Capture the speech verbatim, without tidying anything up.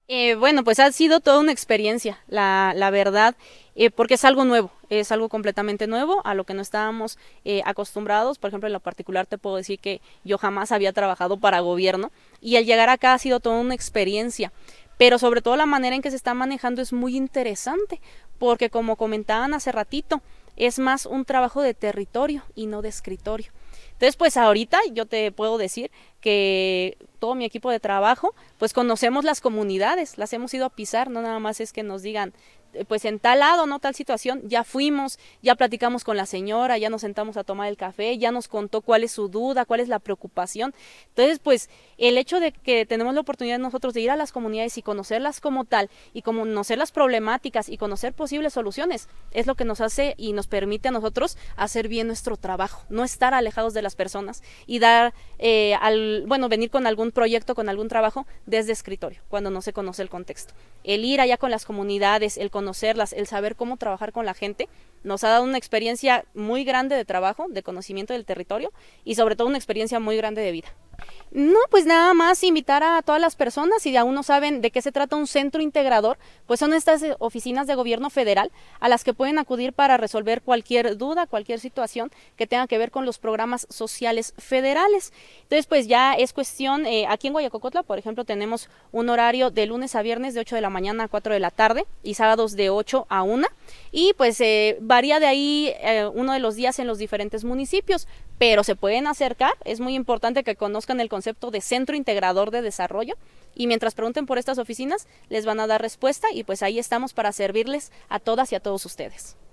Eh, bueno, pues ha sido toda una experiencia, la, la verdad, eh, porque es algo nuevo, es algo completamente nuevo a lo que no estábamos eh, acostumbrados. Por ejemplo, en lo particular te puedo decir que yo jamás había trabajado para gobierno y al llegar acá ha sido toda una experiencia. Pero sobre todo la manera en que se está manejando es muy interesante, porque como comentaban hace ratito, es más un trabajo de territorio y no de escritorio. Entonces, pues ahorita yo te puedo decir que todo mi equipo de trabajo, pues conocemos las comunidades, las hemos ido a pisar, no nada más es que nos digan, eh, pues en tal lado, no tal situación, ya fuimos, ya platicamos con la señora, ya nos sentamos a tomar el café, ya nos contó cuál es su duda, cuál es la preocupación. Entonces, pues el hecho de que tenemos la oportunidad nosotros de ir a las comunidades y conocerlas como tal, y conocer las problemáticas y conocer posibles soluciones, es lo que nos hace y nos permite a nosotros hacer bien nuestro trabajo, no estar alejados de las personas y dar, eh, al, bueno, venir con algún proyecto, con algún trabajo desde escritorio, cuando no se conoce el contexto. El ir allá con las comunidades, el conocerlas, el saber cómo trabajar con la gente, nos ha dado una experiencia muy grande de trabajo, de conocimiento del territorio y sobre todo una experiencia muy grande de vida. No, pues nada más invitar a todas las personas, si aún no saben de qué se trata un centro integrador, pues son estas oficinas de gobierno federal a las que pueden acudir para resolver cualquier duda, cualquier situación que tenga que ver con los programas sociales federales. Entonces, pues ya es cuestión, eh, aquí en Guayacocotla, por ejemplo, tenemos un horario de lunes a viernes de ocho de la mañana a cuatro de la tarde y sábados de ocho a una, y pues eh, varía de ahí eh, uno de los días en los diferentes municipios, pero se pueden acercar. Es muy importante que conozcan el concepto de centro integrador de desarrollo y mientras pregunten por estas oficinas les van a dar respuesta y pues ahí estamos para servirles a todas y a todos ustedes.